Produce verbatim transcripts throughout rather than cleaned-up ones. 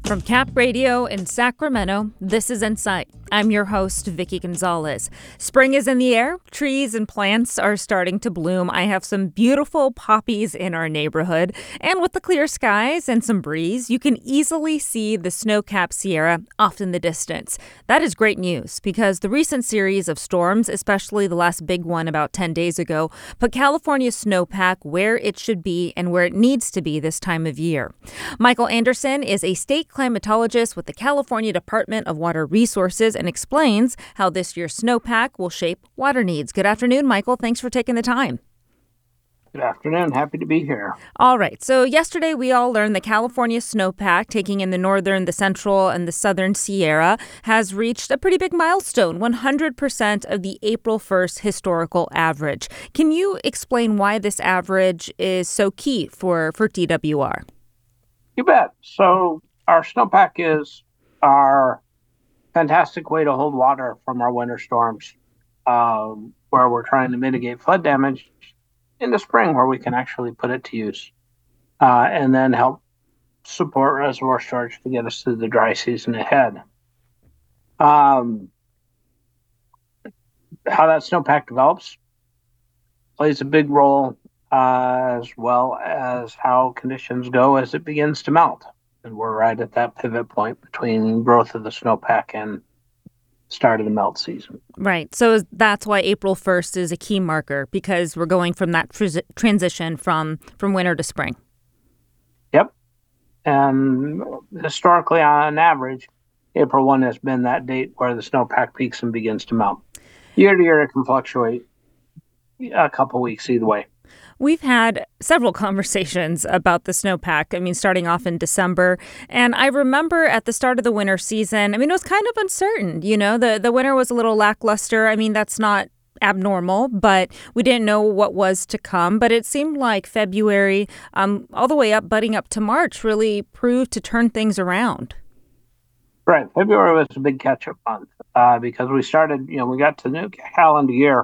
From Cap Radio in Sacramento, this is Insight. I'm your host, Vicky Gonzalez. Spring is in the air. Trees and plants are starting to bloom. I have some beautiful poppies in our neighborhood. And with the clear skies and some breeze, you can easily see the snow-capped Sierra off in the distance. That is great news because the recent series of storms, especially the last big one about ten days ago, put California's snowpack where it should be and where it needs to be this time of year. Michael Anderson is a state climatologist with the California Department of Water Resources and explains how this year's snowpack will shape water needs. Good afternoon, Michael. Thanks for taking the time. Good afternoon. Happy to be here. All right. So yesterday we all learned the California snowpack, taking in the northern, the central, and the southern Sierra, has reached a pretty big milestone, one hundred percent of the April first historical average. Can you explain why this average is so key for, for D W R? You bet. So our snowpack is our fantastic way to hold water from our winter storms, um, where we're trying to mitigate flood damage in the spring, where we can actually put it to use, uh, and then help support reservoir storage to get us through the dry season ahead. Um, how that snowpack develops plays a big role, uh, as well as how conditions go as it begins to melt. And we're right at that pivot point between growth of the snowpack and start of the melt season. Right. So that's why April first is a key marker, because we're going from that tr- transition from, from winter to spring. Yep. And historically, on average, April first has been that date where the snowpack peaks and begins to melt. Year to year, it can fluctuate a couple weeks either way. We've had several conversations about the snowpack, I mean, starting off in December. And I remember at the start of the winter season, I mean, it was kind of uncertain. You know, the, the winter was a little lackluster. I mean, that's not abnormal, but we didn't know what was to come. But it seemed like February, um, all the way up, butting up to March, really proved to turn things around. Right. February was a big catch-up month uh, because we started, you know, we got to the new calendar year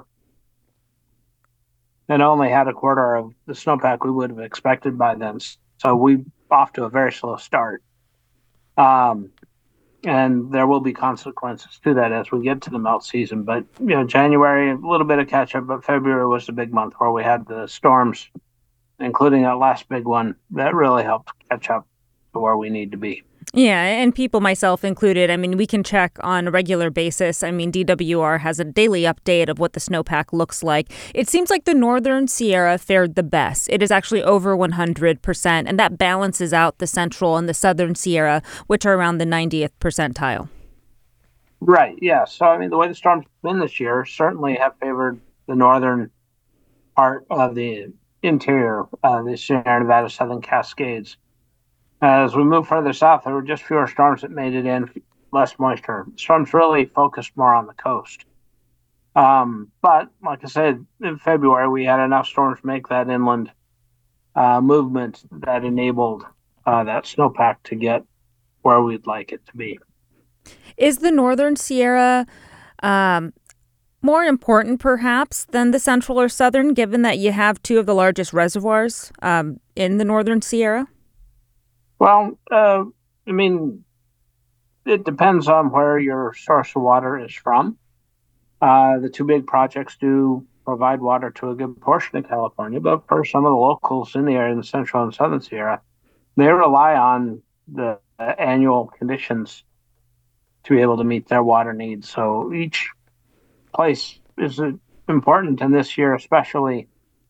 and only had a quarter of the snowpack we would have expected by then. So we off to a very slow start. Um, and there will be consequences to that as we get to the melt season. But, you know, January, a little bit of catch up, but February was the big month where we had the storms, including that last big one, that really helped catch up to where we need to be. Yeah, and people, myself included, I mean, we can check on a regular basis. I mean, D W R has a daily update of what the snowpack looks like. It seems like the northern Sierra fared the best. It is actually over one hundred percent, and that balances out the central and the southern Sierra, which are around the ninetieth percentile. Right, yeah. So, I mean, the way the storms have been this year certainly have favored the northern part of the interior, uh, the Sierra Nevada Southern Cascades. As we move further south, there were just fewer storms that made it in, less moisture. Storms really focused more on the coast. Um, but, like I said, in February, we had enough storms to make that inland uh, movement that enabled uh, that snowpack to get where we'd like it to be. Is the northern Sierra um, more important, perhaps, than the central or southern, given that you have two of the largest reservoirs um, in the northern Sierra? Well, uh, I mean, it depends on where your source of water is from. Uh, the two big projects do provide water to a good portion of California, but for some of the locals in the area in the central and southern Sierra, they rely on the uh, annual conditions to be able to meet their water needs. So each place is uh, important, and this year especially,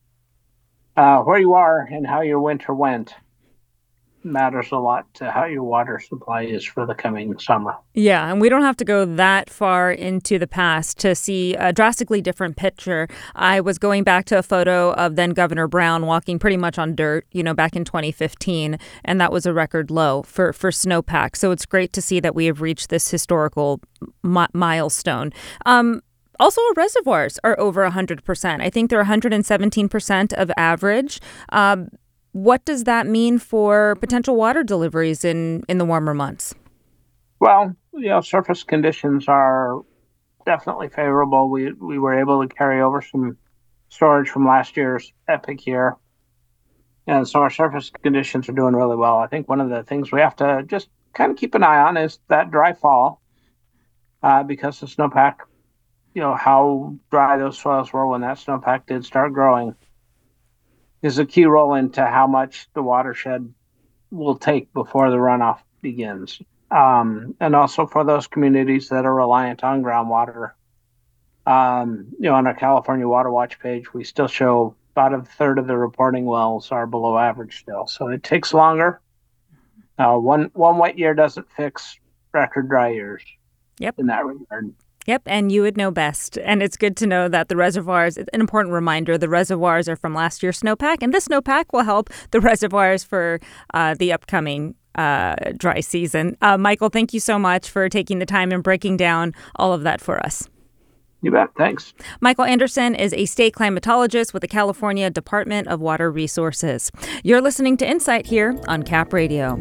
uh, where you are and how your winter went matters a lot to how your water supply is for the coming summer. Yeah, and we don't have to go that far into the past to see a drastically different picture. I was going back to a photo of then Governor Brown walking pretty much on dirt, you know, back in twenty fifteen, and that was a record low for, for snowpack. So it's great to see that we have reached this historical mi- milestone. Um, Also, our reservoirs are over one hundred percent. I think they're one hundred seventeen percent of average. Um, What does that mean for potential water deliveries in, in the warmer months? Well, you know, surface conditions are definitely favorable. We we were able to carry over some storage from last year's epic year, and so our surface conditions are doing really well. I think one of the things we have to just kind of keep an eye on is that dry fall, uh, because the snowpack, you know, how dry those soils were when that snowpack did start growing is a key role into how much the watershed will take before the runoff begins. Um, and also for those communities that are reliant on groundwater. Um, you know, on our California Water Watch page, we still show about a third of the reporting wells are below average still. So it takes longer. Uh, one one wet year doesn't fix record dry years. Yep. In that regard. Yep, and you would know best. And it's good to know that the reservoirs, an important reminder, the reservoirs are from last year's snowpack, and this snowpack will help the reservoirs for uh, the upcoming uh, dry season. Uh, Michael, thank you so much for taking the time and breaking down all of that for us. You bet. Thanks. Michael Anderson is a state climatologist with the California Department of Water Resources. You're listening to Insight here on Cap Radio.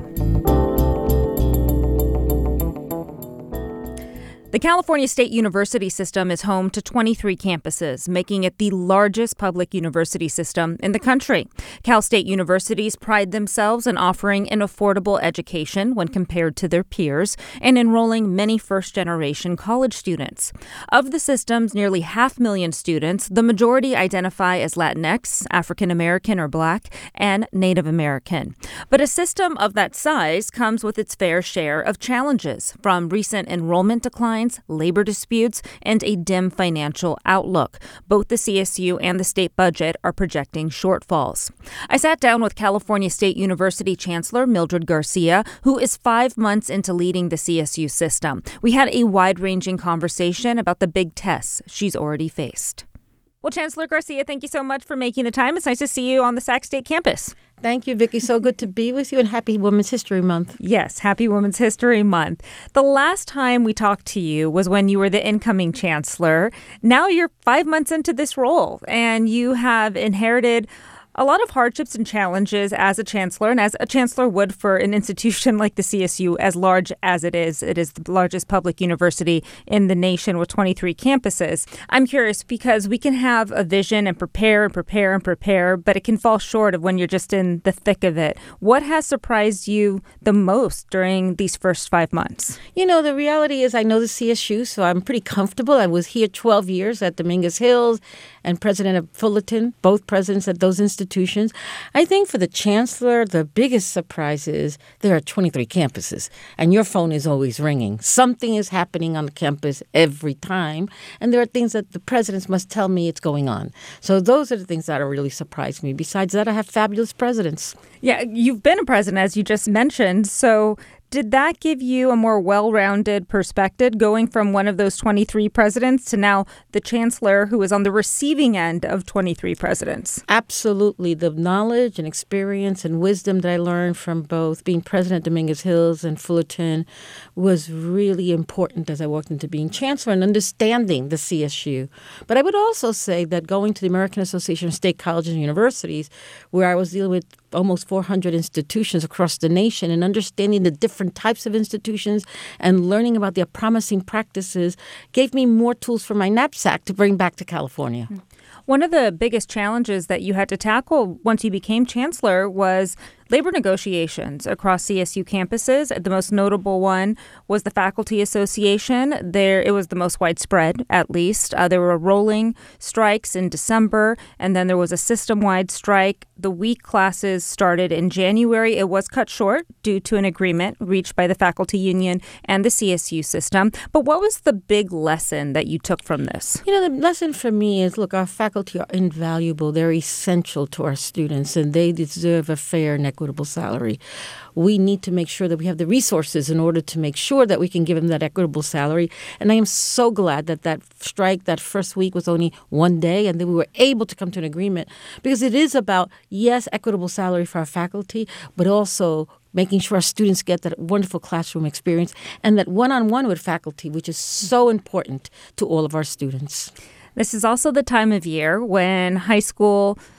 The California State University system is home to twenty-three campuses, making it the largest public university system in the country. Cal State universities pride themselves in offering an affordable education when compared to their peers and enrolling many first-generation college students. Of the system's nearly half million students, the majority identify as Latinx, African American or Black, and Native American. But a system of that size comes with its fair share of challenges, from recent enrollment declines, labor disputes, and a dim financial outlook. Both the C S U and the state budget are projecting shortfalls. I sat down with California State University Chancellor Mildred Garcia, who is five months into leading the C S U system. We had a wide-ranging conversation about the big tests she's already faced. Well, Chancellor Garcia, thank you so much for making the time. It's nice to see you on the Sac State campus. Thank you, Vicki. So good to be with you, and happy Women's History Month. Yes, happy Women's History Month. The last time we talked to you was when you were the incoming chancellor. Now you're five months into this role, and you have inherited a lot of hardships and challenges as a chancellor, and as a chancellor would for an institution like the C S U, as large as it is. It is the largest public university in the nation with twenty-three campuses. I'm curious because we can have a vision and prepare and prepare and prepare, but it can fall short of when you're just in the thick of it. What has surprised you the most during these first five months? You know, the reality is I know the C S U, so I'm pretty comfortable. I was here twelve years at Dominguez Hills and president of Fullerton, both presidents at those institutions. I think for the chancellor, the biggest surprise is there are twenty-three campuses, and your phone is always ringing. Something is happening on the campus every time, and there are things that the presidents must tell me it's going on. So those are the things that are really surprised me. Besides that, I have fabulous presidents. Yeah, you've been a president, as you just mentioned, so did that give you a more well-rounded perspective going from one of those twenty-three presidents to now the chancellor who is on the receiving end of twenty-three presidents? Absolutely. The knowledge and experience and wisdom that I learned from both being president of Dominguez Hills and Fullerton was really important as I walked into being chancellor and understanding the C S U. But I would also say that going to the American Association of State Colleges and Universities, where I was dealing with almost four hundred institutions across the nation and understanding the different types of institutions and learning about their promising practices gave me more tools for my knapsack to bring back to California. One of the biggest challenges that you had to tackle once you became chancellor was labor negotiations across C S U campuses. The most notable one was the Faculty Association. There, it was the most widespread, at least. Uh, there were rolling strikes in December, and then there was a system-wide strike. The week classes started in January. It was cut short due to an agreement reached by the faculty union and the C S U system. But what was the big lesson that you took from this? You know, the lesson for me is, look, our faculty are invaluable. They're essential to our students, and they deserve a fair and equitable salary. We need to make sure that we have the resources in order to make sure that we can give them that equitable salary. And I am so glad that that strike, that first week, was only one day, and then we were able to come to an agreement, because it is about, yes, equitable salary for our faculty, but also making sure our students get that wonderful classroom experience and that one-on-one with faculty, which is so important to all of our students. This is also the time of year when high school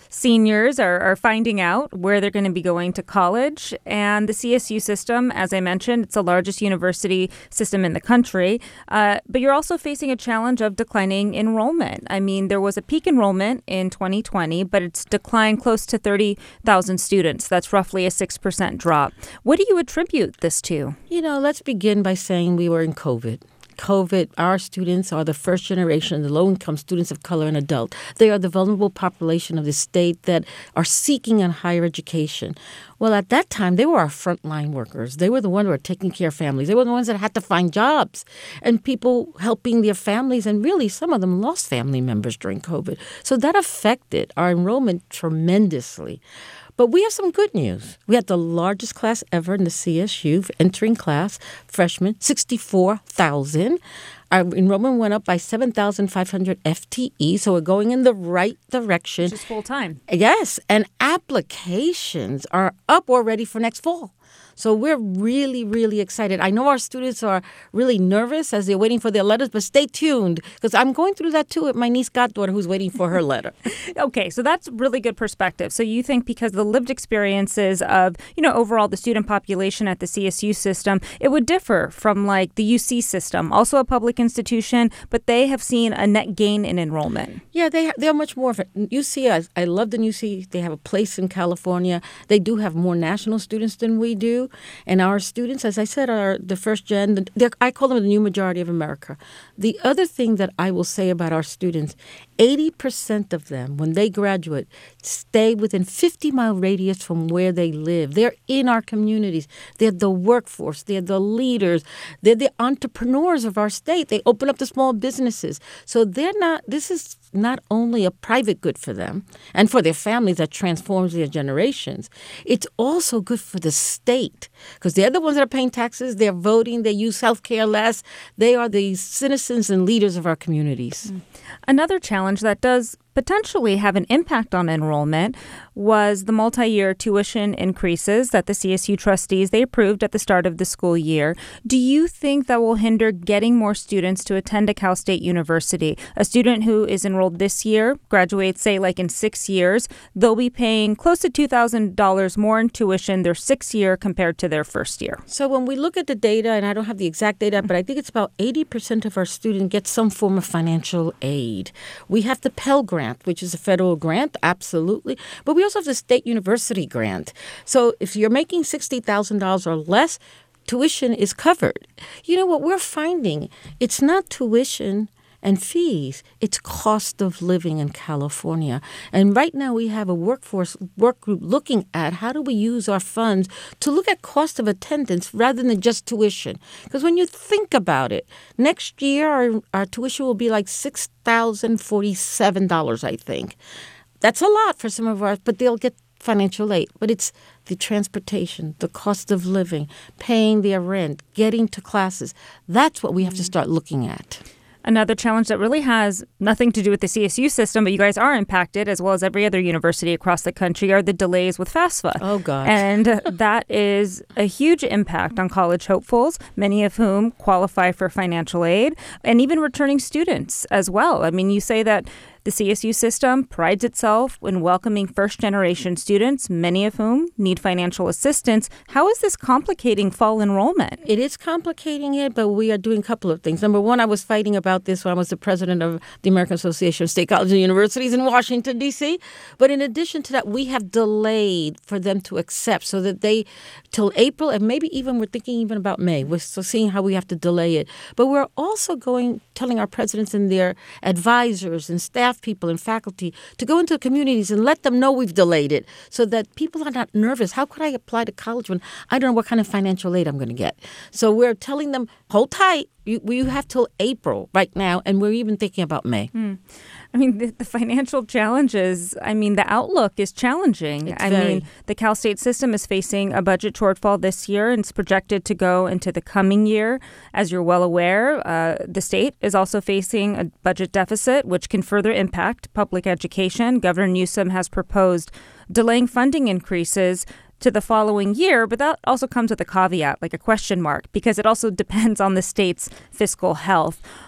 seniors are, are finding out where they're going to be going to college. And the C S U system, as I mentioned, it's the largest university system in the country. Uh, but you're also facing a challenge of declining enrollment. I mean, there was a peak enrollment in twenty twenty, but it's declined close to thirty thousand students. That's roughly a six percent drop. What do you attribute this to? You know, let's begin by saying we were in COVID. COVID, our students are the first generation, the low-income students of color and adult. They are the vulnerable population of the state that are seeking a higher education. Well, at that time, they were our frontline workers. They were the ones who were taking care of families. They were the ones that had to find jobs and people helping their families. And really, some of them lost family members during COVID. So that affected our enrollment tremendously. But we have some good news. We had the largest class ever in the C S U entering class, freshmen, sixty-four thousand. Our enrollment went up by seven thousand five hundred F T E, so we're going in the right direction. Which is full time. Yes, and applications are up already for next fall. So we're really, really excited. I know our students are really nervous as they're waiting for their letters, but stay tuned because I'm going through that too with my niece goddaughter who's waiting for her letter. Okay, so that's really good perspective. So you think because the lived experiences of, you know, overall the student population at the C S U system, it would differ from like the U C system, also a public institution, but they have seen a net gain in enrollment. Yeah, they they're much more of it. U C, I, I love the U C. They have a place in California. They do have more national students than we do. And our students, as I said, are the first gen. I call them the new majority of America. The other thing that I will say about our students, eighty percent of them, when they graduate, stay within fifty-mile radius from where they live. They're in our communities. They're the workforce. They're the leaders. They're the entrepreneurs of our state. They open up the small businesses. So they're not, this is not only a private good for them and for their families that transforms their generations, it's also good for the state because they're the ones that are paying taxes, they're voting, they use health care less. They are the citizens and leaders of our communities. Another challenge that does potentially have an impact on enrollment was the multi-year tuition increases that the C S U trustees, they approved at the start of the school year. Do you think that will hinder getting more students to attend a Cal State University? A student who is enrolled this year, graduates, say, like in six years, they'll be paying close to two thousand dollars more in tuition their sixth year compared to their first year. So when we look at the data, and I don't have the exact data, but I think it's about eighty percent of our students get some form of financial aid. We have the Pell Grant, which is a federal grant, absolutely. But we also have the state university grant. So if you're making sixty thousand dollars or less, tuition is covered. You know what we're finding? It's not tuition and fees. It's cost of living in California. And right now we have a workforce work group looking at how do we use our funds to look at cost of attendance rather than just tuition. Because when you think about it, next year our, our tuition will be like six thousand forty-seven dollars, I think. That's a lot for some of our, but they'll get financial aid. But it's the transportation, the cost of living, paying their rent, getting to classes. That's what we have to start looking at. Another challenge that really has nothing to do with the C S U system, but you guys are impacted, as well as every other university across the country, are the delays with FAFSA. Oh, God. And that is a huge impact on college hopefuls, many of whom qualify for financial aid, and even returning students as well. I mean, you say that the C S U system prides itself in welcoming first-generation students, many of whom need financial assistance. How is this complicating fall enrollment? It is complicating it, but we are doing a couple of things. Number one, I was fighting about this when I was the president of the American Association of State Colleges and Universities in Washington, D C But in addition to that, we have delayed for them to accept so that they, till April, and maybe even we're thinking even about May. We're still seeing how we have to delay it. But we're also going, telling our presidents and their advisors and staff people and faculty to go into communities and let them know we've delayed it so that people are not nervous. How could I apply to college when I don't know what kind of financial aid I'm going to get? So we're telling them, hold tight. You, you have till April right now, and we're even thinking about May. Mm. I mean, the, the financial challenges, I mean, the outlook is challenging. It's I very... mean, the Cal State system is facing a budget shortfall this year, and it's projected to go into the coming year. As you're well aware, uh, the state is also facing a budget deficit, which can further impact public education. Governor Newsom has proposed delaying funding increases to the following year, but that also comes with a caveat, like a question mark, because it also depends on the state's fiscal health.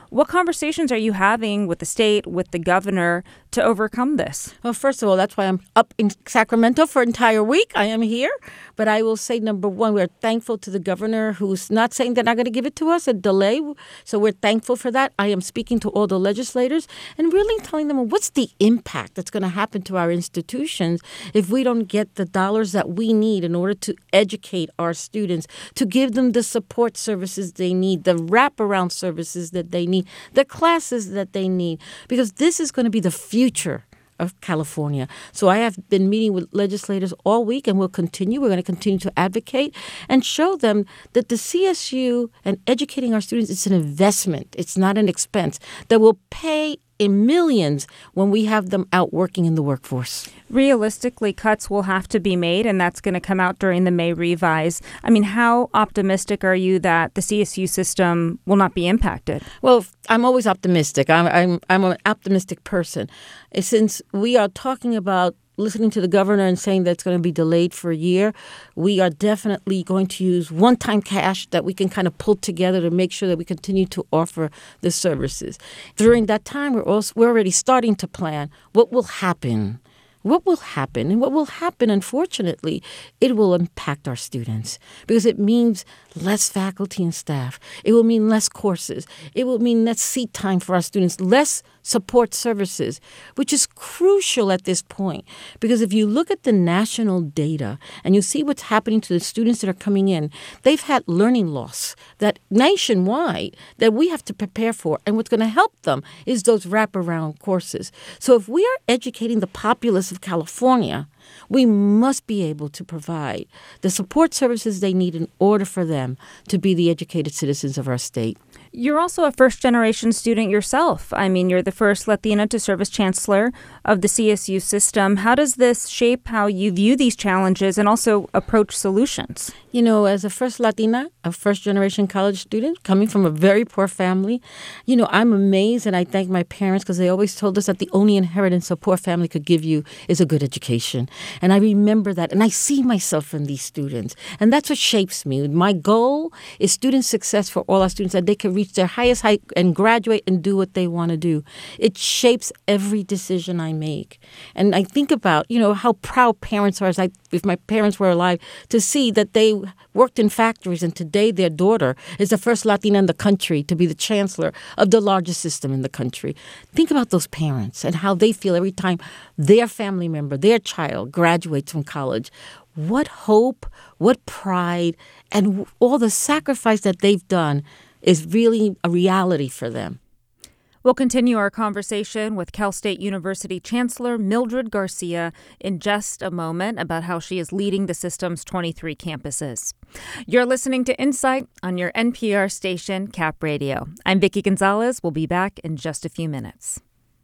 What conversations are you having with the state, with the governor, to overcome this? Well, first of all, that's why I'm up in Sacramento for an entire week. I am here. But I will say, number one, we're thankful to the governor, who's not saying they're not going to give it to us, a delay. So we're thankful for that. I am speaking to all the legislators and really telling them, well, what's the impact that's going to happen to our institutions if we don't get the dollars that we need in order to educate our students, to give them the support services they need, the wraparound services that they need, the classes that they need, because this is going to be the future of California. So I have been meeting with legislators all week, and we'll continue. We're going to continue to advocate and show them that the C S U and educating our students is an investment. It's not an expense that will pay in millions when we have them out working in the workforce. Realistically, cuts will have to be made, and that's going to come out during the May revise. I mean, how optimistic are you that the C S U system will not be impacted? Well, I'm always optimistic. I'm I'm, I'm an optimistic person. Since we are talking about listening to the governor and saying that it's going to be delayed for a year, we are definitely going to use one-time cash that we can kind of pull together to make sure that we continue to offer the services. During that time, we're also we're already starting to plan what will happen. What will happen? And what will happen, unfortunately, it will impact our students because it means less faculty and staff. It will mean less courses. It will mean less seat time for our students, less support services, which is crucial at this point. Because if you look at the national data and you see what's happening to the students that are coming in, they've had learning loss that nationwide that we have to prepare for. And what's going to help them is those wraparound courses. So if we are educating the populace of California, we must be able to provide the support services they need in order for them to be the educated citizens of our state. You're also a first-generation student yourself. I mean, you're the first Latina to serve as chancellor of the C S U system. How does this shape how you view these challenges and also approach solutions? You know, as a first Latina, a first-generation college student coming from a very poor family, you know, I'm amazed and I thank my parents because they always told us that the only inheritance a poor family could give you is a good education. And I remember that, and I see myself in these students. And that's what shapes me. My goal is student success for all our students, that they can reach their highest height and graduate and do what they want to do. It shapes every decision I make. And I think about, you know, how proud parents are, as I, if my parents were alive, to see that they worked in factories and today their daughter is the first Latina in the country to be the chancellor of the largest system in the country. Think about those parents and how they feel every time their family member, their child graduates from college. What hope, what pride, and all the sacrifice that they've done is really a reality for them. We'll continue our conversation with Cal State University Chancellor Mildred Garcia in just a moment about how she is leading the system's twenty-three campuses. You're listening to Insight on your N P R station, Cap Radio. I'm Vicki Gonzalez. We'll be back in just a few minutes.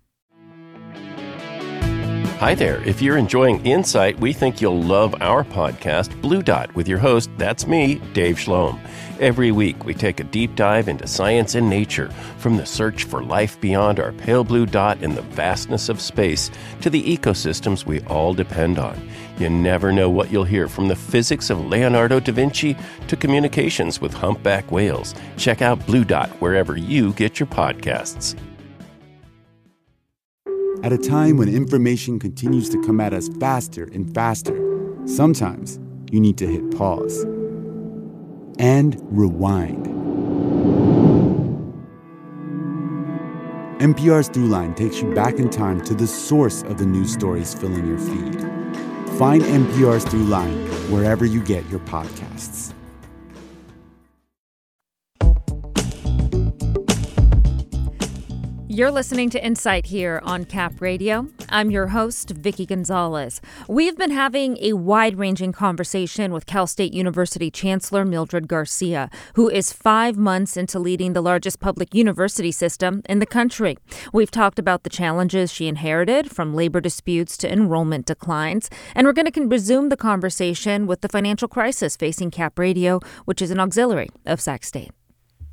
Hi there. If you're enjoying Insight, we think you'll love our podcast, Blue Dot, with your host, that's me, Dave Schlom. Every week, we take a deep dive into science and nature, from the search for life beyond our pale blue dot in the vastness of space to the ecosystems we all depend on. You never know what you'll hear, from the physics of Leonardo da Vinci to communications with humpback whales. Check out Blue Dot wherever you get your podcasts. At a time when information continues to come at us faster and faster, sometimes you need to hit pause and rewind. N P R's Throughline takes you back in time to the source of the news stories filling your feed. Find N P R's Throughline wherever you get your podcasts. You're listening to Insight here on Cap Radio. I'm your host, Vicki Gonzalez. We've been having a wide-ranging conversation with Cal State University Chancellor Mildred Garcia, who is five months into leading the largest public university system in the country. We've talked about the challenges she inherited, from labor disputes to enrollment declines, and we're going to resume the conversation with the financial crisis facing Cap Radio, which is an auxiliary of Sac State.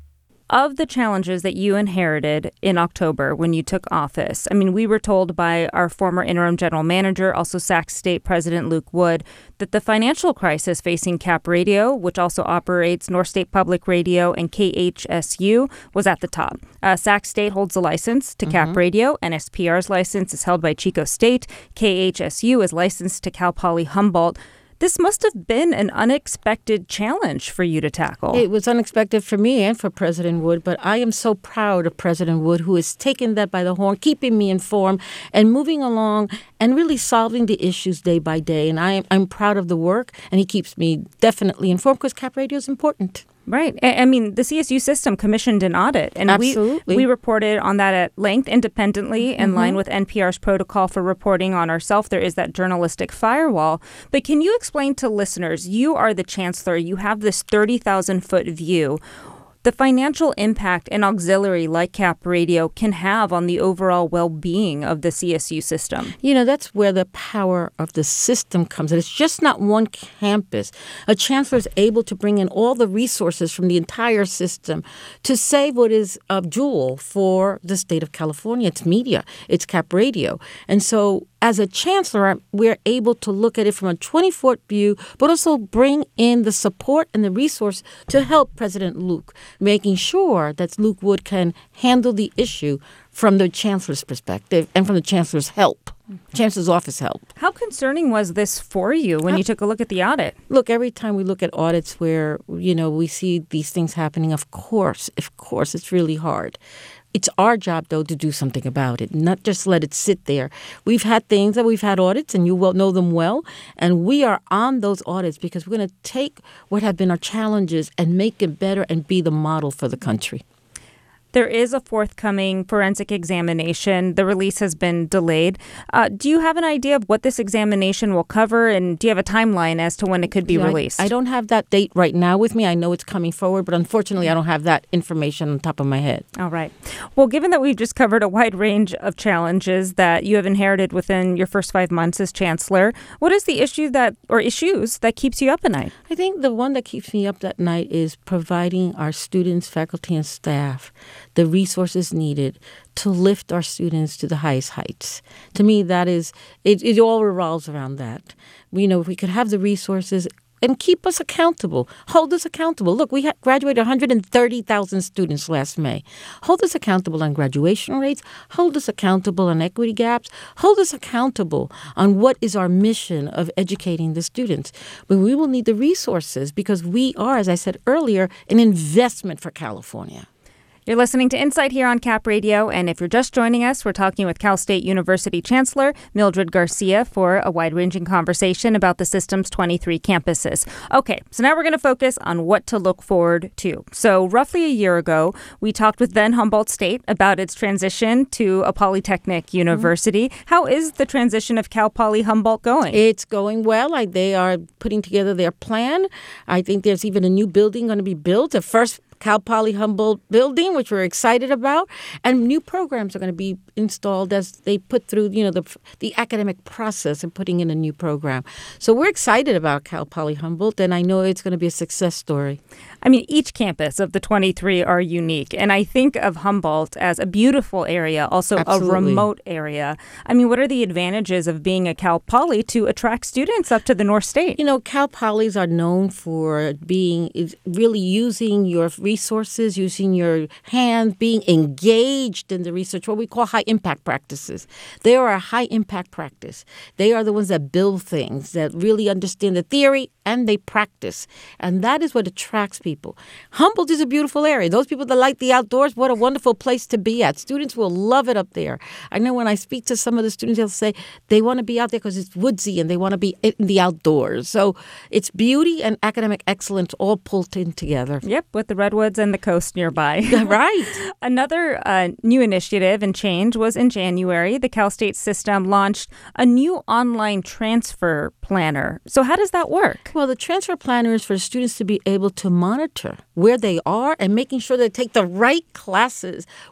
of the challenges that you inherited in October when you took office, I mean, we were told by our former interim general manager, also Sac State President Luke Wood, that the financial crisis facing Cap Radio, which also operates North State Public Radio and K H S U, was at the top. Uh, Sac State holds a license to mm-hmm. Cap Radio. N S P R's license is held by Chico State. K H S U is licensed to Cal Poly Humboldt. This must have been an unexpected challenge for you to tackle. It was unexpected for me and for President Wood, but I am so proud of President Wood, who has taken that by the horn, keeping me informed and moving along and really solving the issues day by day. And I am, I'm proud of the work, and he keeps me definitely informed because Cap Radio is important. Right. I mean, the C S U system commissioned an audit, and Absolutely. we we reported on that at length independently in mm-hmm. line with N P R's protocol for reporting on ourselves. There is that journalistic firewall. But can you explain to listeners, you are the chancellor, you have this thirty thousand foot view. The financial impact an auxiliary like Cap Radio can have on the overall well-being of the C S U system. You know, that's where the power of the system comes in. It's just not one campus. A chancellor is able to bring in all the resources from the entire system to save what is a jewel for the state of California. It's media. It's Cap Radio. And so as a chancellor, we're able to look at it from a twenty-foot view, but also bring in the support and the resource to help President Luke, making sure that Luke Wood can handle the issue from the chancellor's perspective and from the chancellor's help, chancellor's office help. How concerning was this for you when you took a look at the audit? Look, every time we look at audits where, you know, we see these things happening, of course, of course, it's really hard. It's our job, though, to do something about it, not just let it sit there. We've had things that we've had audits, and you will know them well, and we are on those audits because we're going to take what have been our challenges and make it better and be the model for the country. There is a forthcoming forensic examination. The release has been delayed. Uh, do you have an idea of what this examination will cover, and do you have a timeline as to when it could be yeah, released? I, I don't have that date right now with me. I know it's coming forward, but unfortunately, I don't have that information on top of my head. All right. Well, given that we've just covered a wide range of challenges that you have inherited within your first five months as chancellor, what is the issue that, or issues that keeps you up at night? I think the one that keeps me up at night is providing our students, faculty, and staff the resources needed to lift our students to the highest heights. To me, that is, it, it all revolves around that. You know, if we could have the resources and keep us accountable, hold us accountable. Look, we had graduated one hundred thirty thousand students last May. Hold us accountable on graduation rates. Hold us accountable on equity gaps. Hold us accountable on what is our mission of educating the students. But we will need the resources because we are, as I said earlier, an investment for California. You're listening to Insight here on Cap Radio, and if you're just joining us, we're talking with Cal State University Chancellor Mildred Garcia for a wide-ranging conversation about the system's twenty-three campuses. Okay, so now we're going to focus on what to look forward to. So roughly a year ago, we talked with then Humboldt State about its transition to a polytechnic university. Mm-hmm. How is the transition of Cal Poly Humboldt going? It's going well. I, they are putting together their plan. I think there's even a new building going to be built, the first Cal Poly Humboldt building, which we're excited about, and new programs are going to be installed as they put through, you know, the the academic process and putting in a new program. So we're excited about Cal Poly Humboldt, and I know it's going to be a success story. I mean, each campus of the twenty-three are unique, and I think of Humboldt as a beautiful area, also Absolutely. a remote area. I mean, what are the advantages of being a Cal Poly to attract students up to the North State? You know, Cal Polys are known for being really using your resources, using your hands, being engaged in the research, what we call high impact practices. They are a high impact practice. They are the ones that build things, that really understand the theory and they practice. And that is what attracts people. Humboldt is a beautiful area. Those people that like the outdoors, what a wonderful place to be at. Students will love it up there. I know when I speak to some of the students, they'll say they want to be out there because it's woodsy and they want to be in the outdoors. So it's beauty and academic excellence all pulled in together. Yep, with the redwoods and the coast nearby. Right. Another uh, new initiative and change was in January. The Cal State system launched a new online transfer planner. So how does that work? Well, the transfer planner is for students to be able to monitor where they are and making sure they take the right classes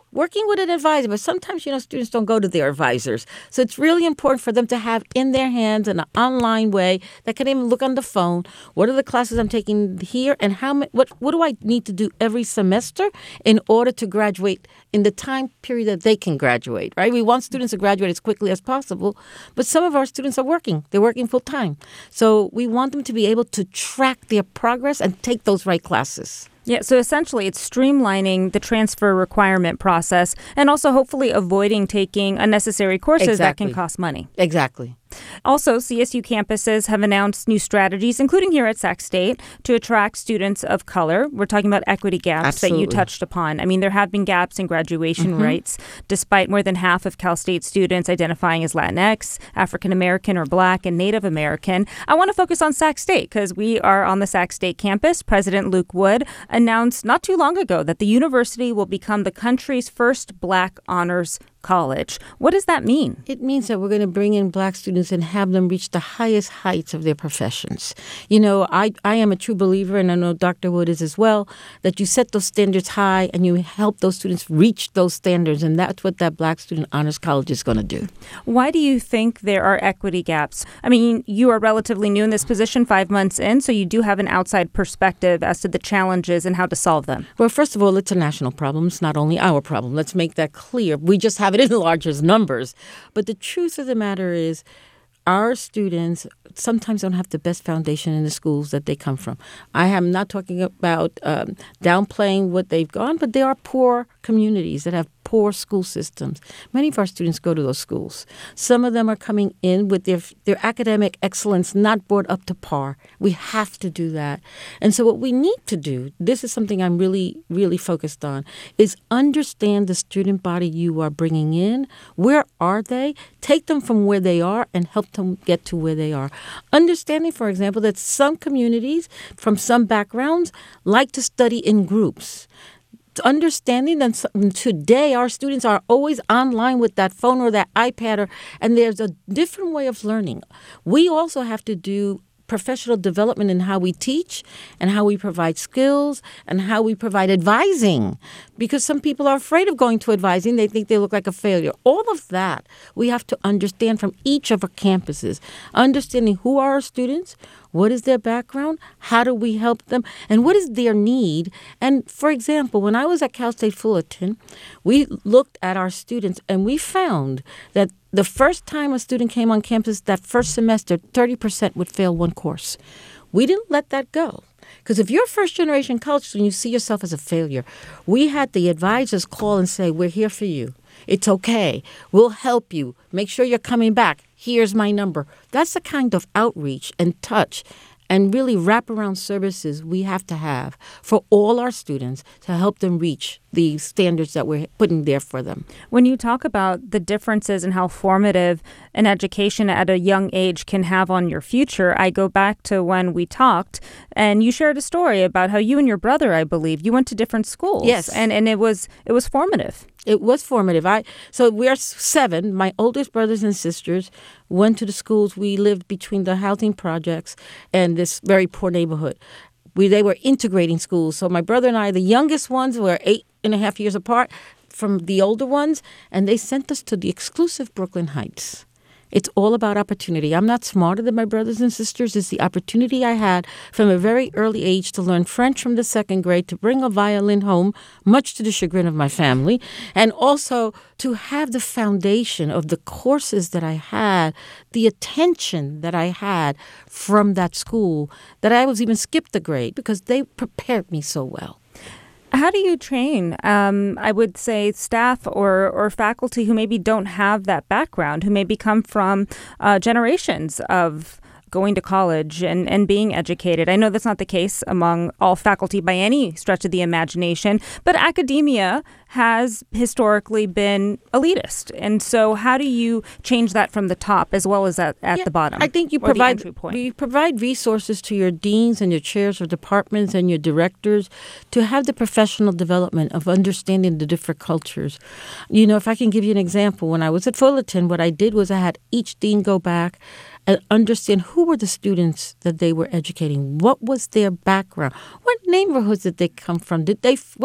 working with an advisor. But sometimes, you know, students don't go to their advisors. So it's really important for them to have in their hands in an online way that can even look on the phone. What are the classes I'm taking here, and how what what do I need to do every semester in order to graduate in the time period that they can graduate, right? We want students to graduate as quickly as possible, but some of our students are working. They're working full time. So we want them to be able to track their progress and take those right classes. Yeah, so essentially it's streamlining the transfer requirement process and also hopefully avoiding taking unnecessary courses Exactly. that can cost money. Exactly. Also, C S U campuses have announced new strategies, including here at Sac State, to attract students of color. We're talking about equity gaps Absolutely. that you touched upon. I mean, there have been gaps in graduation Mm-hmm. rates, despite more than half of Cal State students identifying as Latinx, African American, or Black, and Native American. I want to focus on Sac State because we are on the Sac State campus. President Luke Wood announced not too long ago that the university will become the country's first Black honors college. What does that mean? It means that we're going to bring in Black students and have them reach the highest heights of their professions. You know, I, I am a true believer, and I know Doctor Wood is as well, that you set those standards high and you help those students reach those standards, and that's what that Black Student Honors College is going to do. Why do you think there are equity gaps? I mean, you are relatively new in this position, five months in, so you do have an outside perspective as to the challenges and how to solve them. Well, first of all, it's a national problem. It's not only our problem. Let's make that clear. We just have it in larger numbers. But the truth of the matter is our students sometimes don't have the best foundation in the schools that they come from. I am not talking about um, downplaying what they've gone, but there are poor communities that have poor school systems. Many of our students go to those schools. Some of them are coming in with their their academic excellence not brought up to par. We have to do that. And so what we need to do, this is something I'm really, really focused on, is understand the student body you are bringing in. Where are they? Take them from where they are and help them get to where they are. Understanding, for example, that some communities from some backgrounds like to study in groups. Understanding that today our students are always online with that phone or that iPad, or, and there's a different way of learning. We also have to do professional development in how we teach and how we provide skills and how we provide advising, because some people are afraid of going to advising. They think they look like a failure. All of that we have to understand from each of our campuses, understanding who are our students, what is their background, how do we help them, and what is their need. And for example, when I was at Cal State Fullerton, we looked at our students and we found that the first time a student came on campus that first semester, thirty percent would fail one course. We didn't let that go. Because if you're a first-generation college student, you see yourself as a failure. We had the advisors call and say, we're here for you. It's okay. We'll help you. Make sure you're coming back. Here's my number. That's the kind of outreach and touch and really wraparound services we have to have for all our students to help them reach the standards that we're putting there for them. When you talk about the differences and how formative an education at a young age can have on your future, I go back to when we talked and you shared a story about how you and your brother, I believe, you went to different schools. Yes. And and it was it was formative. It was formative. I so we are seven. My oldest brothers and sisters went to the schools. We lived between the housing projects and this very poor neighborhood. We they were integrating schools. So my brother and I, the youngest ones, were eight and a half years apart from the older ones, and they sent us to the exclusive Brooklyn Heights. It's all about opportunity. I'm not smarter than my brothers and sisters. It's the opportunity I had from a very early age to learn French from the second grade, to bring a violin home, much to the chagrin of my family, and also to have the foundation of the courses that I had, the attention that I had from that school, that I was even skipped a grade because they prepared me so well. How do you train, um, I would say, staff or, or faculty who maybe don't have that background, who maybe come from uh, generations of going to college and, and being educated? I know that's not the case among all faculty by any stretch of the imagination, but academia has historically been elitist. And so how do you change that from the top as well as at, at yeah, the bottom? I think you or the provide entry point? we provide resources to your deans and your chairs of departments and your directors to have the professional development of understanding the different cultures. You know, if I can give you an example, when I was at Fullerton, what I did was I had each dean go back and understand who were the students that they were educating. What was their background? What neighborhoods did they come from? Did they what's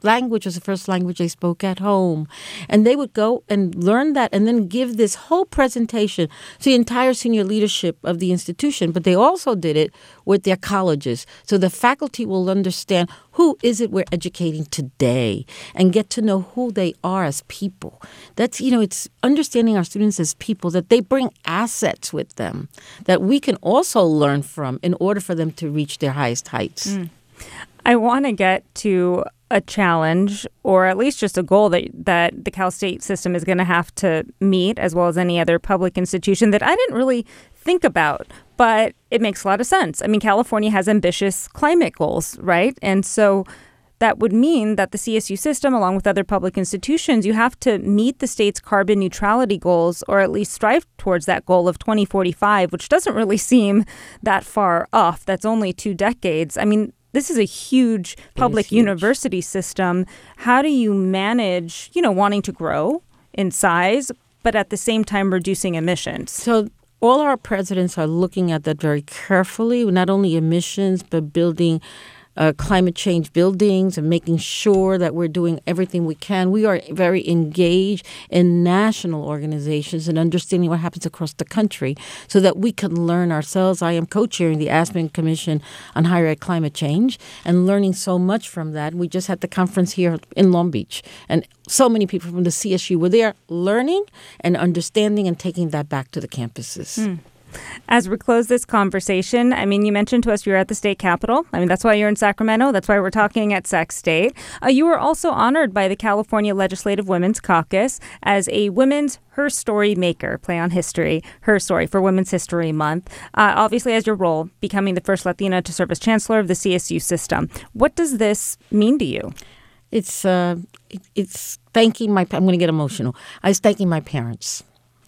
language was the first language they spoke at home. And they would go and learn that and then give this whole presentation to the entire senior leadership of the institution. But they also did it with their colleges. So the faculty will understand who is it we're educating today and get to know who they are as people. That's, you know, it's understanding our students as people, that they bring assets with them that we can also learn from in order for them to reach their highest heights. Mm. I want to get to a challenge, or at least just a goal that that the Cal State system is going to have to meet, as well as any other public institution, that I didn't really think about, but it makes a lot of sense. I mean, California has ambitious climate goals, right? And so that would mean that the C S U system, along with other public institutions, you have to meet the state's carbon neutrality goals, or at least strive towards that goal of twenty forty-five, which doesn't really seem that far off. That's only two decades. I mean, this is a huge public huge. university system. How do you manage, you know, wanting to grow in size, but at the same time reducing emissions? So all our presidents are looking at that very carefully, not only emissions, but building Uh, climate change buildings and making sure that we're doing everything we can. We are very engaged in national organizations and understanding what happens across the country so that we can learn ourselves. I am co-chairing the Aspen Commission on Higher Ed Climate Change and learning so much from that. We just had the conference here in Long Beach, and so many people from the C S U were there learning and understanding and taking that back to the campuses. Mm. As we close this conversation, I mean, you mentioned to us you're at the state capitol. I mean, that's why you're in Sacramento. That's why we're talking at Sac State. Uh, you were also honored by the California Legislative Women's Caucus as a Women's Her Story Maker, play on history, her story for Women's History Month. Uh, obviously, as your role, becoming the first Latina to serve as chancellor of the C S U system. What does this mean to you? It's uh, it's thanking my, I'm going to get emotional. I was thanking my parents.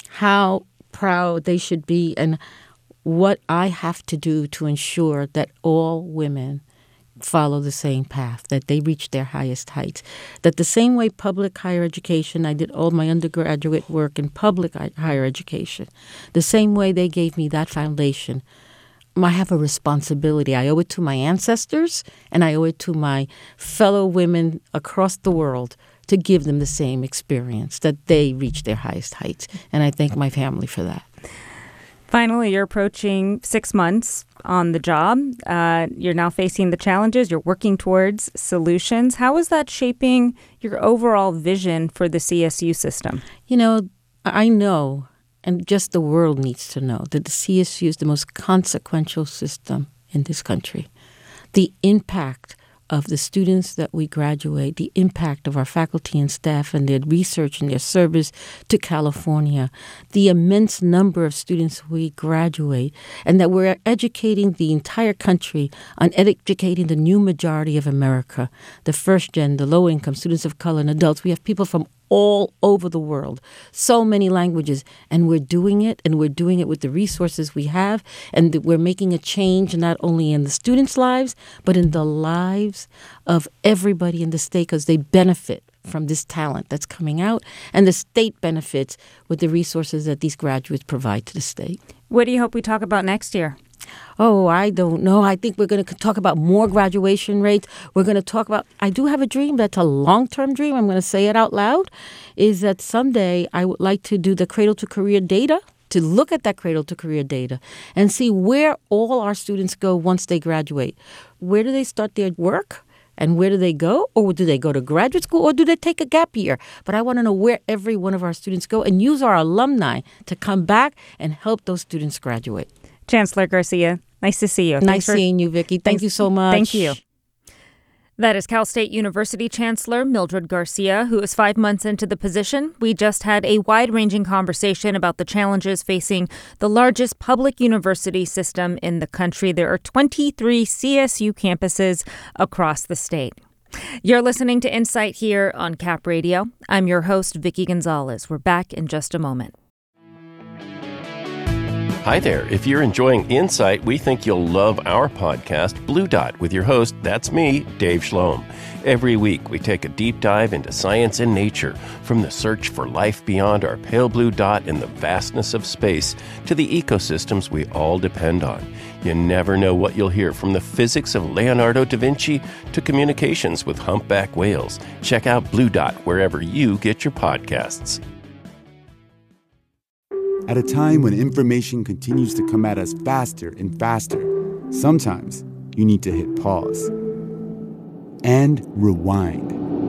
How proud they should be, and what I have to do to ensure that all women follow the same path, that they reach their highest heights. That the same way public higher education, I did all my undergraduate work in public higher education, the same way they gave me that foundation, I have a responsibility. I owe it to my ancestors, and I owe it to my fellow women across the world to give them the same experience, that they reach their highest heights. And I thank my family for that. Finally, you're approaching six months on the job. Uh, you're now facing the challenges. You're working towards solutions. How is that shaping your overall vision for the C S U system? You know, I know, and just the world needs to know, that the C S U is the most consequential system in this country. The impact of the students that we graduate, the impact of our faculty and staff and their research and their service to California, the immense number of students we graduate, and that we're educating the entire country on educating the new majority of America, the first gen, the low-income students of color and adults. We have people from all over the world, so many languages, and we're doing it, and we're doing it with the resources we have, and we're making a change not only in the students' lives, but in the lives of everybody in the state, because they benefit from this talent that's coming out, and the state benefits with the resources that these graduates provide to the state. What do you hope we talk about next year? Oh, I don't know. I think we're going to talk about more graduation rates. We're going to talk about, I do have a dream that's a long-term dream. I'm going to say it out loud, is that someday I would like to do the cradle to career data, to look at that cradle to career data and see where all our students go once they graduate. Where do they start their work? And where do they go? Or do they go to graduate school? Or do they take a gap year? But I want to know where every one of our students go and use our alumni to come back and help those students graduate. Chancellor Garcia, nice to see you. Nice Thanks seeing for, you, Vicki. Thank you so much. Thank you. That is Cal State University Chancellor Mildred Garcia, who is five months into the position. We just had a wide-ranging conversation about the challenges facing the largest public university system in the country. There are twenty-three C S U campuses across the state. You're listening to Insight here on Cap Radio. I'm your host, Vicki Gonzalez. We're back in just a moment. Hi there. If you're enjoying Insight, we think you'll love our podcast, Blue Dot, with your host, that's me, Dave Schloem. Every week, we take a deep dive into science and nature, from the search for life beyond our pale blue dot in the vastness of space to the ecosystems we all depend on. You never know what you'll hear, from the physics of Leonardo da Vinci to communications with humpback whales. Check out Blue Dot wherever you get your podcasts. At a time when information continues to come at us faster and faster, sometimes you need to hit pause and rewind.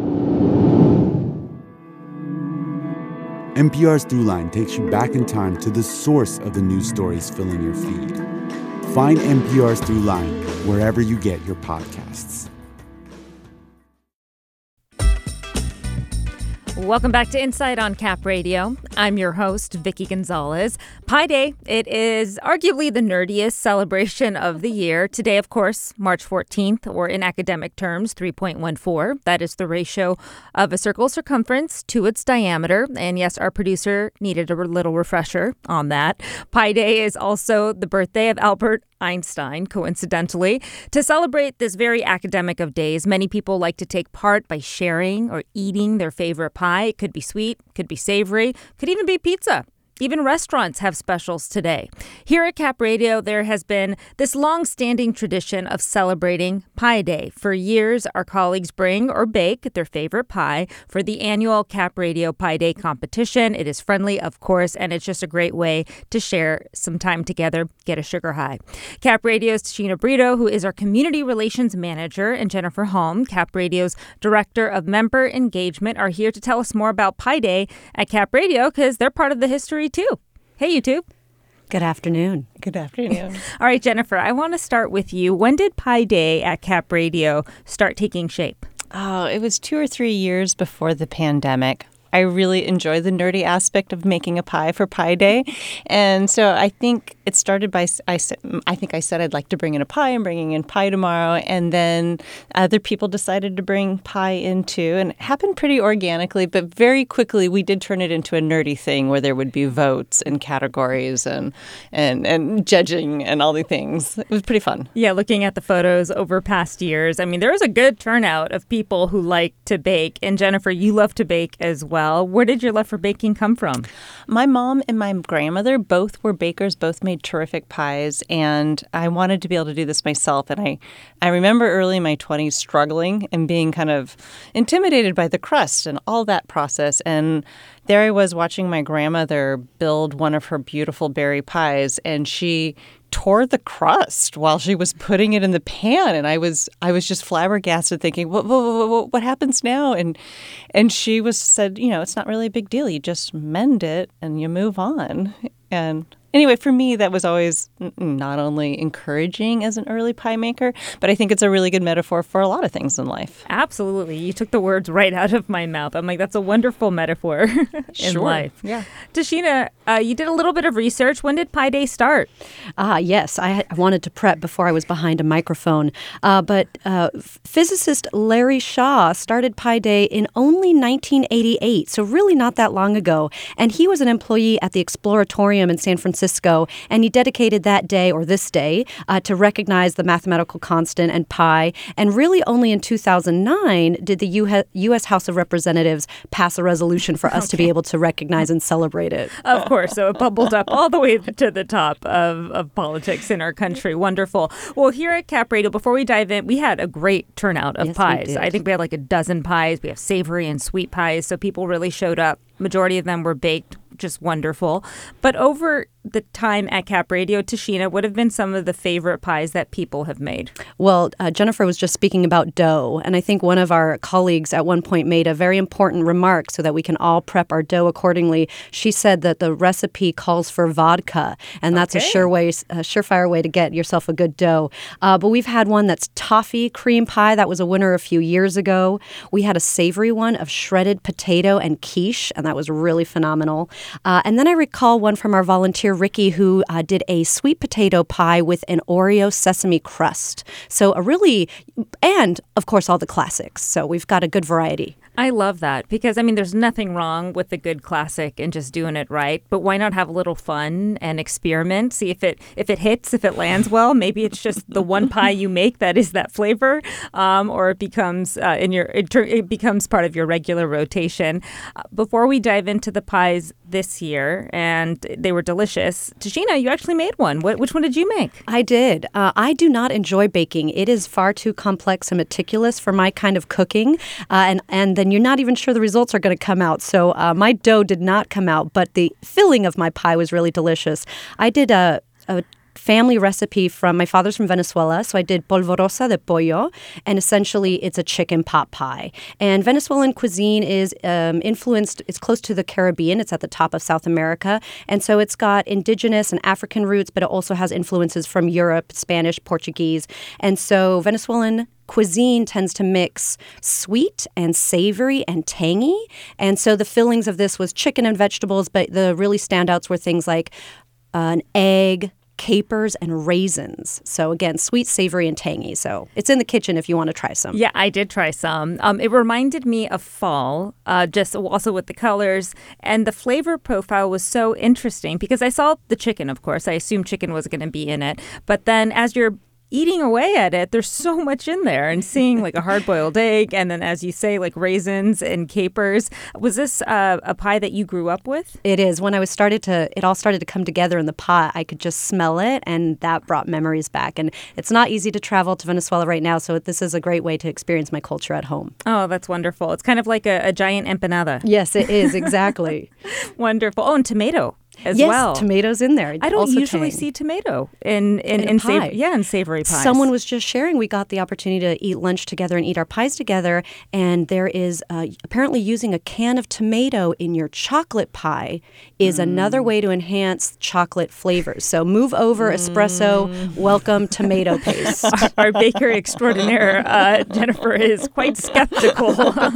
N P R's Throughline takes you back in time to the source of the news stories filling your feed. Find N P R's Throughline wherever you get your podcasts. Welcome back to Insight on Cap Radio. I'm your host, Vicki Gonzalez. Pi Day, it is arguably the nerdiest celebration of the year. Today, of course, March fourteenth, or in academic terms, three point one four. That is the ratio of a circle's circumference to its diameter. And yes, our producer needed a little refresher on that. Pi Day is also the birthday of Albert Einstein, coincidentally. To celebrate this very academic of days, many people like to take part by sharing or eating their favorite pie. It could be sweet, could be savory, could even be pizza. Even restaurants have specials today. Here at Cap Radio, there has been this long-standing tradition of celebrating Pi Day. For years, our colleagues bring or bake their favorite pie for the annual Cap Radio Pi Day competition. It is friendly, of course, and it's just a great way to share some time together, get a sugar high. Cap Radio's Tashina Brito, who is our Community Relations Manager, and Jennifer Holm, Cap Radio's Director of Member Engagement, are here to tell us more about Pi Day at Cap Radio, because they're part of the history too. Hey, you two. Good afternoon. Good afternoon. All right, Jennifer, I want to start with you. When did Pi Day at Cap Radio start taking shape? Oh, it was two or three years before the pandemic. I really enjoy the nerdy aspect of making a pie for Pi Day. And so I think it started by, I, I think I said I'd like to bring in a pie. I'm bringing in pie tomorrow. And then other people decided to bring pie in too. And it happened pretty organically, but very quickly we did turn it into a nerdy thing where there would be votes and categories and, and, and judging and all the things. It was pretty fun. Yeah, looking at the photos over past years, I mean, there was a good turnout of people who like to bake. And Jennifer, you love to bake as well. Where did your love for baking come from? My mom and my grandmother both were bakers, both made terrific pies, and I wanted to be able to do this myself. And I, I remember early in my twenties struggling and being kind of intimidated by the crust and all that process. And there I was watching my grandmother build one of her beautiful berry pies, and she tore the crust while she was putting it in the pan, and I was I was just flabbergasted, thinking, what what, what, what happens now? And and she was said, you know, it's not really a big deal. You just mend it and you move on. And anyway, for me, that was always not only encouraging as an early pie maker, but I think it's a really good metaphor for a lot of things in life. Absolutely. You took the words right out of my mouth. I'm like, that's a wonderful metaphor in sure. life. Yeah. Tashina, uh, you did a little bit of research. When did Pi Day start? Ah, yes. I, I wanted to prep before I was behind a microphone. Uh, but uh, physicist Larry Shaw started Pi Day in only nineteen eighty-eight, so really not that long ago. And he was an employee at the Exploratorium in San Francisco, and he dedicated that day, or this day, uh, to recognize the mathematical constant and pi. And really only in two thousand nine did the U S House of Representatives pass a resolution for us okay. to be able to recognize and celebrate it. Of course. So it bubbled up all the way to the top of, of politics in our country. Wonderful. Well, here at Cap Radio, before we dive in, we had a great turnout of yes, pies. I think we had like a dozen pies. We have savory and sweet pies. So people really showed up. Majority of them were baked. Just wonderful. But over the time at Cap Radio, Tashina, what have been some of the favorite pies that people have made? Well, uh, Jennifer was just speaking about dough, and I think one of our colleagues at one point made a very important remark so that we can all prep our dough accordingly. She said that the recipe calls for vodka, and that's okay. a sure way, a surefire way to get yourself a good dough. Uh, but we've had one that's toffee cream pie. That was a winner a few years ago. We had a savory one of shredded potato and quiche, and that was really phenomenal. Uh, and then I recall one from our volunteer, Ricky, who uh, did a sweet potato pie with an Oreo sesame crust. So a really, and of course, all the classics. So we've got a good variety. I love that because, I mean, there's nothing wrong with the good classic and just doing it right. But why not have a little fun and experiment? See if it if it hits, if it lands well. Maybe it's just the one pie you make that is that flavor, um, or it becomes uh, in your it, it becomes part of your regular rotation. Uh, before we dive into the pies this year, and they were delicious, Tashina, you actually made one. What, which one did you make? I did. Uh, I do not enjoy baking. It is far too complex and meticulous for my kind of cooking, uh, and and then you're not even sure the results are going to come out. So uh, my dough did not come out, but the filling of my pie was really delicious. I did a, a family recipe from, my father's from Venezuela, so I did polvorosa de pollo, and essentially it's a chicken pot pie. And Venezuelan cuisine is um, influenced, it's close to the Caribbean, it's at the top of South America, and so it's got indigenous and African roots, but it also has influences from Europe, Spanish, Portuguese, and so Venezuelan cuisine tends to mix sweet and savory and tangy. And so the fillings of this was chicken and vegetables, but the really standouts were things like uh, an egg, capers, and raisins. So again, sweet, savory, and tangy. So it's in the kitchen if you want to try some. Yeah, I did try some. Um, it reminded me of fall, uh, just also with the colors. And the flavor profile was so interesting because I saw the chicken, of course. I assumed chicken was going to be in it. But then as you're eating away at it, there's so much in there, and seeing like a hard-boiled egg, and then, as you say, like raisins and capers. Was this uh, a pie that you grew up with? It is. When I was started to, it all started to come together in the pot, I could just smell it, and that brought memories back. And it's not easy to travel to Venezuela right now, so this is a great way to experience my culture at home. Oh, that's wonderful. It's kind of like a, a giant empanada. Yes, it is, exactly. Wonderful. Oh, and tomato as yes, well. Yes, tomatoes in there. I don't also usually tang. see tomato in in, in, in pie. Sav- yeah, in savory pies. Someone was just sharing. We got the opportunity to eat lunch together and eat our pies together, and there is uh, apparently using a can of tomato in your chocolate pie is mm. another way to enhance chocolate flavors. So move over, mm. espresso, welcome tomato paste. Our, our baker extraordinaire, uh, Jennifer, is quite skeptical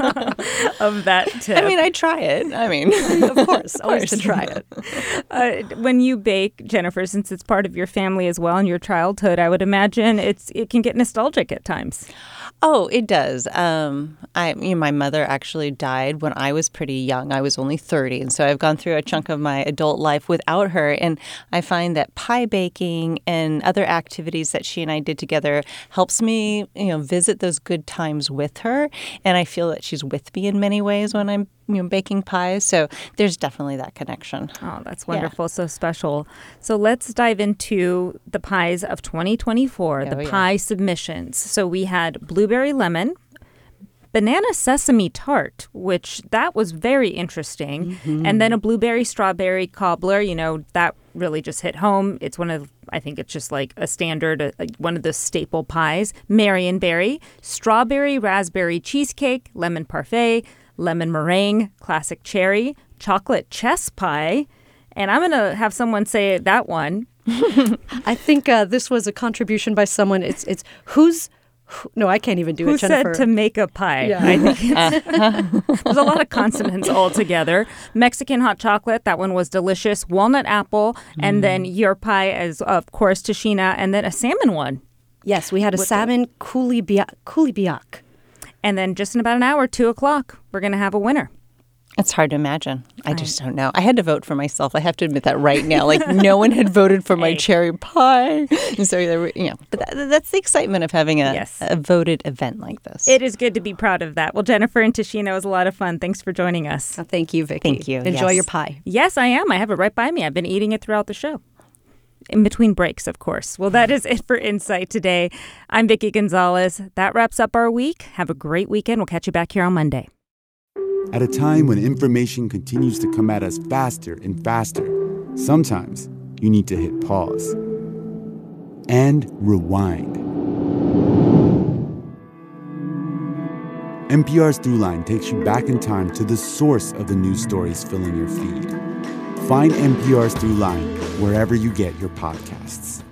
of that tip. I mean, I try it. I mean, of course, always to try it. Uh, when you bake, Jennifer, since it's part of your family as well and your childhood, I would imagine it's it can get nostalgic at times. Oh, it does. Um, I, you know, my mother actually died when I was pretty young. I was only thirty, and so I've gone through a chunk of my adult life without her. And I find that pie baking and other activities that she and I did together helps me, you know, visit those good times with her. And I feel that she's with me in many ways when I'm, you know, baking pies. So there's definitely that connection. Oh, that's wonderful. Yeah. So special. So let's dive into the pies of twenty twenty-four, oh, the yeah. pie submissions. So we had blueberry lemon, banana sesame tart, which that was very interesting. Mm-hmm. And then a blueberry strawberry cobbler, you know, that really just hit home. It's one of, I think it's just like a standard, a, a, one of the staple pies. Marionberry, strawberry raspberry cheesecake, lemon parfait, lemon meringue, classic cherry, chocolate chess pie. And I'm going to have someone say that one. I think uh, this was a contribution by someone. It's it's who's who, no, I can't even do Who it, Jennifer. Who said to make a pie? Yeah. I think it's, there's a lot of consonants all together. Mexican hot chocolate, that one was delicious. Walnut apple, mm. and then your pie as, of course, Tashina, and then a salmon one. Yes, we had a With salmon coulibiac. coulibiac. And then just in about an hour, two o'clock, we're going to have a winner. It's hard to imagine. I just don't know. I had to vote for myself. I have to admit that right now. Like, no one had voted for my hey. cherry pie. And so, you know, but that, that's the excitement of having a, yes. a voted event like this. It is good to be proud of that. Well, Jennifer and Tashina, it was a lot of fun. Thanks for joining us. Oh, thank you, Vicki. Thank you. Enjoy yes. your pie. Yes, I am. I have it right by me. I've been eating it throughout the show. In between breaks, of course. Well, that is it for Insight today. I'm Vicki Gonzalez. That wraps up our week. Have a great weekend. We'll catch you back here on Monday. At a time when information continues to come at us faster and faster, sometimes you need to hit pause and rewind. N P R's Throughline takes you back in time to the source of the news stories filling your feed. Find N P R's Throughline wherever you get your podcasts.